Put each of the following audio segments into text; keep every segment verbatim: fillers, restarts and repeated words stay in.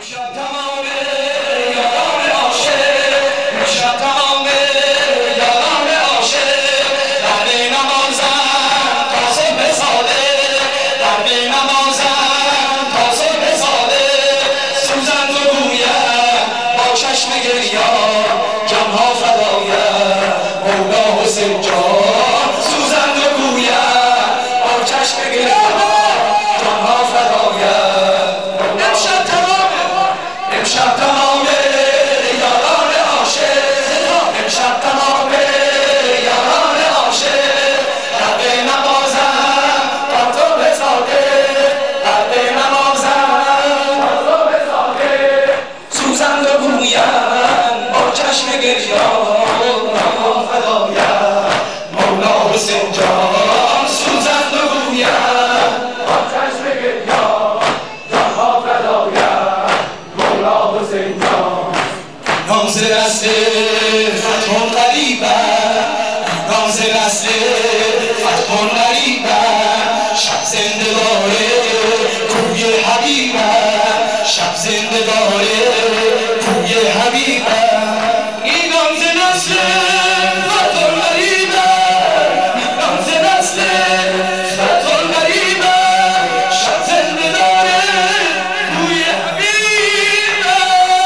امشب تمامه یاران عاشق، امشب تمامه یاران عاشق، در بی نمازن تا صبح صادق، در بی نمازن تا صبح صادق، سوزند و گوید با چشم گریان جمعها فدایت مولا حسین جان، سوزند و گوید با چشم گریان جمعها فدایت. امشب تمامه امشب تمامه یاران عاشق، امشب تمامه یاران عاشق، در بی نمازن تا تو به صادق، در بی نمازن تا تو به صادق، سوزند و گویند با چشم گریان فدایت مولا حسین جان، سوزند و گویند با چشم گریان جانها فدایت مولا حسین جان. ناز نسل فتح قریبن، ناز نسل فتح قریبن، شب زنده داره کوی حبیبن، شب زنده داره کوی حبیبن. این ناز نسل فتح قریبن، ناز نسل فتح قریبن، شب زنده داره کوی حبیبن.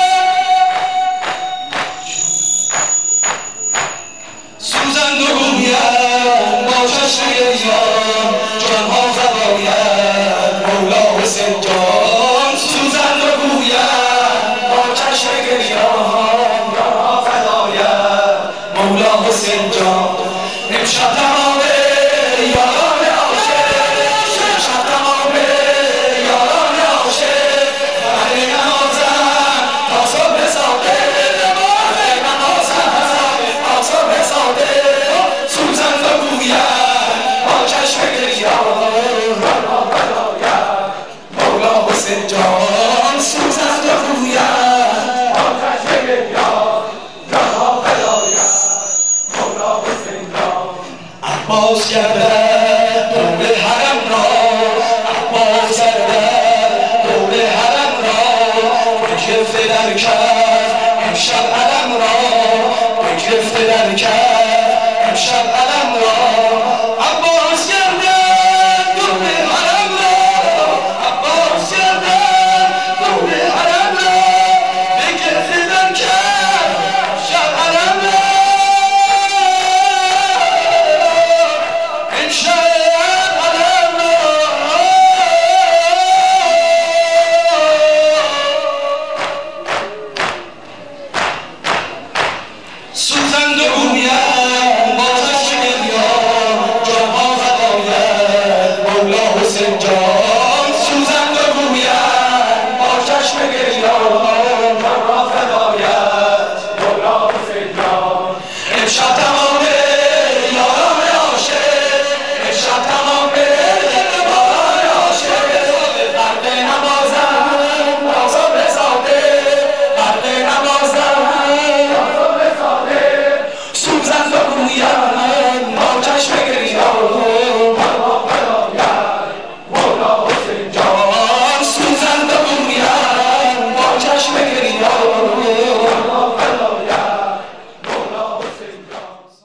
سوزند و گوید با چشم گریان جانها فدایت مولا حسین جان، سوزند و گوید با چشم گریان جانها فدایت مولا حسین جان. امشب تمامه یاران عاشق، امشب تمامه یاران عاشق، در بی نمازن تا صبح صادق، در بی نمازن تا صبح صادق، سوزند و گوید با چشم گریان جانها فدایت مولا حسین جان، سوزند و گوید با چشم گریان جانها فدایت مولا حسین جان. عباس گردد دور حرم را، عباس گردد دور حرم را، بگرفته در کف امشب علم را، بگرفته در کف